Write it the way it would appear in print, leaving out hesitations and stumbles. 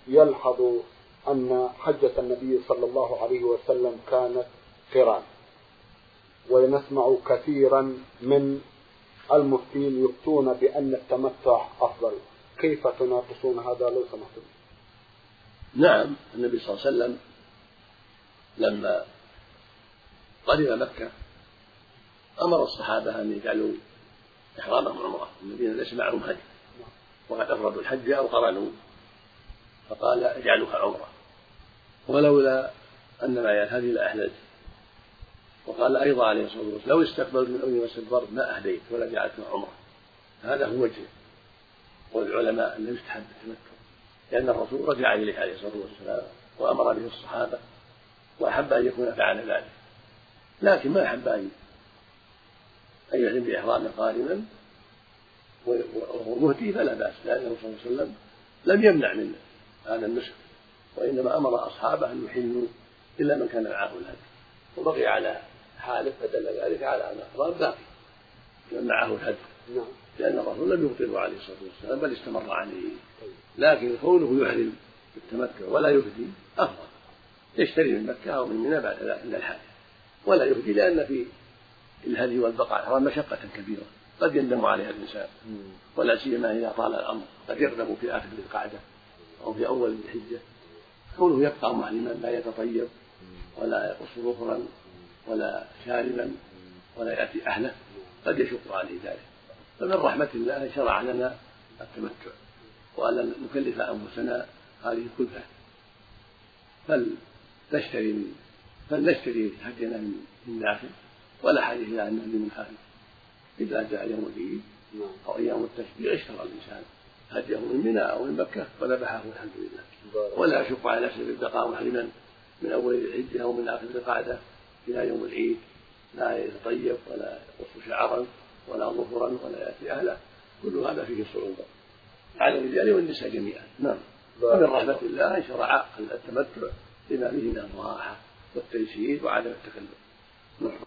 يلحظ أن حجة النبي صلى الله عليه وسلم كانت قران، ونسمع كثيرا من المفتين يفتون بأن التمتع أفضل، كيف تناقشون هذا لو سمحتم؟ نعم، النبي صلى الله عليه وسلم لما قدم مكة أمر الصحابة أن يجعلوا إحرامهم عمرة، الذين ليس معهم هدي وقد أفردوا الحج أو قرنوا، فقال اجعلوها عمرة، ولولا أن معي الهدي لأحللت. وقال أيضا عليه الصلاة والسلام لو استقبلت من أول مسجد البر ما أهديت ولا جعلتها عمرة. هذا هو وجه والعلماء أن يستحب التمتع، لأن الرسول رجع إليه عليه الصلاة والسلام وأمر به الصحابة وأحب أن يكون فعل ذلك، لكن ما أحب أن يحرم بإحرام قارنا وهو مهدي فلا بأس، لأن الرسول صلى الله عليه وسلم لم يمنع منه هذا النسك، وإنما أمر أصحابه أن يحلوا إلا من كان معه الهدي، وبقي على حاله، فدل ذلك على أن الإحرام باقي من معه الهدي، لأن الرسول لم يبطله عليه الصلاة والسلام بل استمر عليه. لكن كونه يحرم بالتمتع ولا يهدي أفضل، يشتري من مكة أو من منى بعد ذلك إلا الحاجة، ولا يهدي لأن في الهدي والبقاء الحرام مشقة كبيرة قد يندم عليها الإنسان، ولا سيما إذا طال الأمر قد يقدم في آخر القعدة أو في أول الحجة، كونه يبقى محرما لا يتطيب ولا يقص ظفرا ولا شاربا ولا يأتي أهله قد يشق عليه ذلك. فمن رحمة الله شرع لنا التمتع وأن نكلف أنفسنا هذه الكلفة، فلنشتري هدينا من داخل ولا حاجة إلى أن نهدي من خارج. إذا جاء يوم العيد أو أيام التشريق اشترى الإنسان هديه من منى أو من مكة وذبحه الحمد لله، ولا يشق على نفسه بالبقاء محرما من أول الحجة أو من آخر القعدة إلى يوم العيد، لا يتطيب ولا يقص شعرا ولا ظفرا ولا يأتي أهله، كل هذا فيه صعوبة على الرجال والنساء جميعا. نعم، ومن رحمة الله شرع التمتع لما فيه من الراحة والتيسير وعدم التكلف.